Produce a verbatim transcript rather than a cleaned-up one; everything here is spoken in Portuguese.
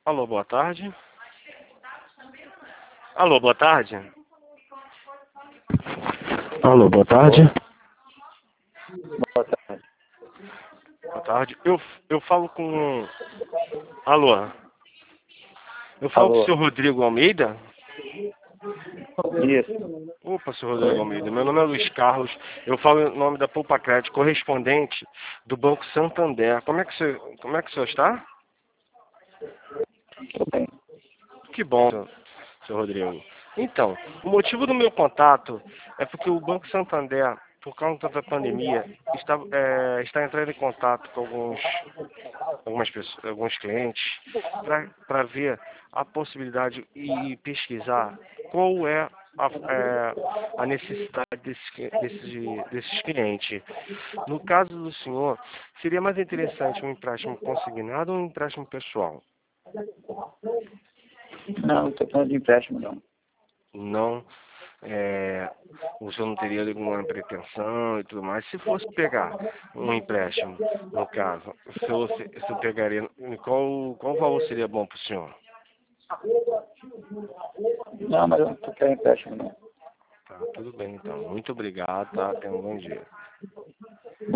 Alô, boa tarde. Alô, boa tarde. Alô, boa tarde. Boa tarde. Boa tarde. Eu, eu falo com... Alô. Eu falo com o Alô. senhor Rodrigo Almeida? Isso. Opa, senhor Rodrigo Almeida. Meu nome é Luiz Carlos. Eu falo em nome da Poupa Crédito, correspondente do Banco Santander. Como é que o senhor, como é que o senhor está? Tudo bem. Que bom, senhor Rodrigo. Então, o motivo do meu contato é porque o Banco Santander, por causa da pandemia, está, é, está entrando em contato com alguns, algumas pessoas, alguns clientes para ver a possibilidade e pesquisar qual é a, é, a necessidade desses, desses, desses clientes. No caso do senhor, seria mais interessante um empréstimo consignado ou um empréstimo pessoal? Não, não estou falando de empréstimo, não. Não, é, o senhor não teria nenhuma pretensão e tudo mais. Se fosse pegar um empréstimo, no caso, o senhor, se- o senhor pegaria, qual, qual valor seria bom para o senhor? Não, mas eu não estou querendo empréstimo, não. Tá, tudo bem então. Muito obrigado, tá? Tenha um bom dia.